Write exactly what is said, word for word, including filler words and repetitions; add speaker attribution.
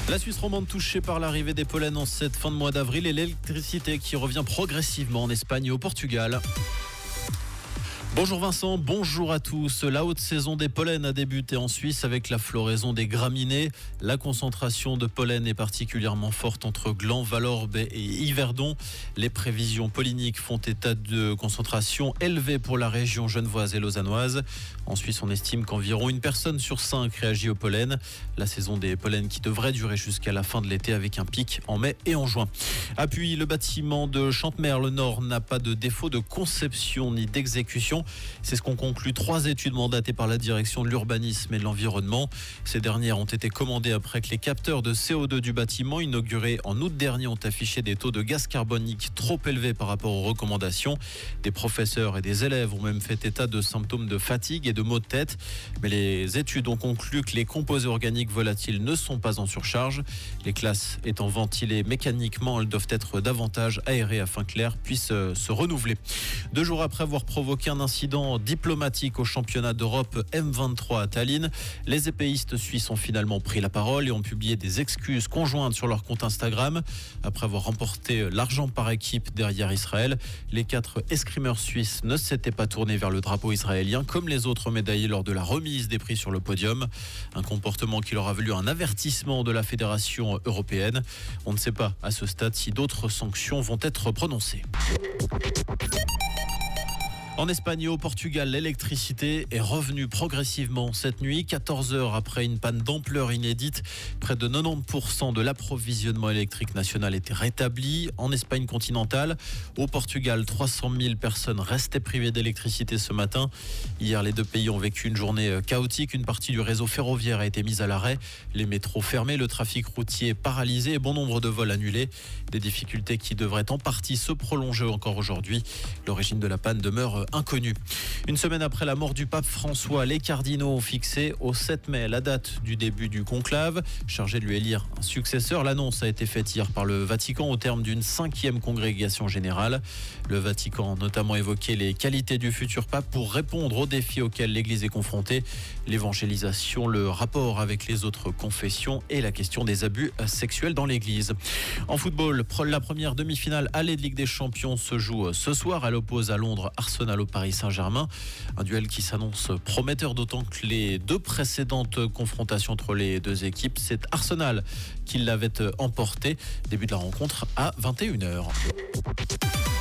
Speaker 1: La Suisse romande touchée par l'arrivée des pollens en cette fin de mois d'avril et l'électricité qui revient progressivement en Espagne et au Portugal. Bonjour Vincent, bonjour à tous. La haute saison des pollens a débuté en Suisse avec la floraison des graminées. La concentration de pollen est particulièrement forte entre Gland, Vallorbe et Yverdon. Les prévisions polliniques font état de concentration élevée pour la région genevoise et lausannoise. En Suisse, on estime qu'environ une personne sur cinq réagit au pollen. La saison des pollens qui devrait durer jusqu'à la fin de l'été avec un pic en mai et en juin. Appui, le bâtiment de Chantemerle Nord n'a pas de défaut de conception ni d'exécution. C'est ce qu'ont conclu trois études mandatées par la direction de l'urbanisme et de l'environnement. Ces dernières ont été commandées après que les capteurs de C O deux du bâtiment inaugurés en août dernier ont affiché des taux de gaz carbonique trop élevés par rapport aux recommandations. Des professeurs et des élèves ont même fait état de symptômes de fatigue et de maux de tête. Mais les études ont conclu que les composés organiques volatiles ne sont pas en surcharge. Les classes étant ventilées mécaniquement, elles doivent être davantage aérées afin que l'air puisse se renouveler. Deux jours après avoir provoqué un incident diplomatique au championnat d'Europe M vingt-trois à Tallinn, les épéistes suisses ont finalement pris la parole et ont publié des excuses conjointes sur leur compte Instagram. Après avoir remporté l'argent par équipe derrière Israël, les quatre escrimeurs suisses ne s'étaient pas tournés vers le drapeau israélien comme les autres médaillés lors de la remise des prix sur le podium. Un comportement qui leur a valu un avertissement de la Fédération européenne. On ne sait pas à ce stade si d'autres sanctions vont être prononcées. En Espagne et au Portugal, l'électricité est revenue progressivement cette nuit, quatorze heures après une panne d'ampleur inédite. Près de quatre-vingt-dix pour cent de l'approvisionnement électrique national était rétabli. En Espagne continentale, au Portugal, trois cent mille personnes restaient privées d'électricité ce matin. Hier, les deux pays ont vécu une journée chaotique. Une partie du réseau ferroviaire a été mise à l'arrêt. Les métros fermés, le trafic routier paralysé et bon nombre de vols annulés. Des difficultés qui devraient en partie se prolonger encore aujourd'hui. L'origine de la panne demeure inconnu. Une semaine après la mort du pape François, les cardinaux ont fixé au sept mai la date du début du conclave, chargé de lui élire un successeur. L'annonce a été faite hier par le Vatican au terme d'une cinquième congrégation générale. Le Vatican a notamment évoqué les qualités du futur pape pour répondre aux défis auxquels l'Église est confrontée, l'évangélisation, le rapport avec les autres confessions et la question des abus sexuels dans l'Église. En football, la première demi-finale allée de Ligue des Champions se joue ce soir. Elle oppose à Londres Arsenal au Paris Saint-Germain. Un duel qui s'annonce prometteur, d'autant que les deux précédentes confrontations entre les deux équipes, c'est Arsenal qui l'avait emporté. Début de la rencontre à vingt et une heures.